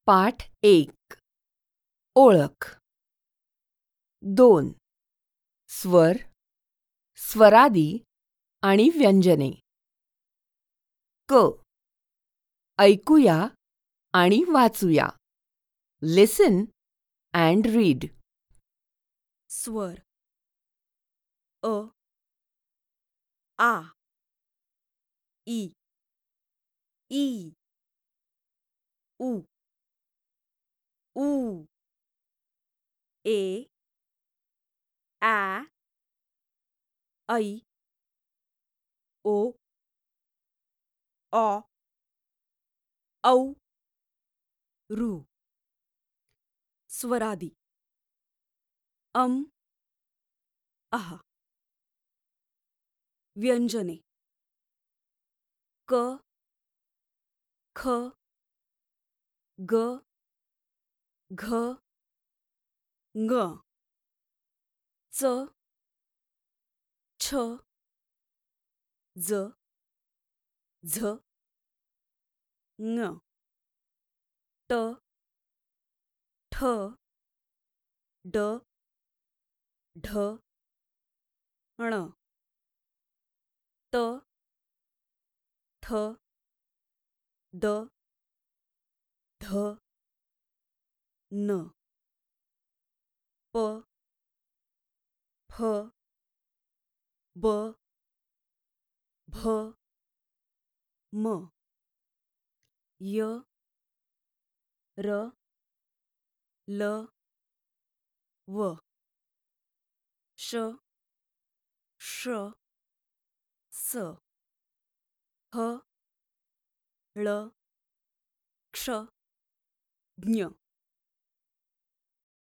पाठ 1. ओळख. 2. स्वर, स्वरादी आणि व्यंजने. क. ऐकूया आणि वाचूया. लिसन अँड रीड. स्वर अ आ ई ई उ ऊ ए आ ऐ ओ ऑ औ ऋ. स्वरादी आह. व्यंजने क ख ग घ ङ च छ ज झ ङ ट ठ ड ढ ण त थ द ध न प फ ब भ म य र ल व श ष स ह ळ क्ष ज्ञ.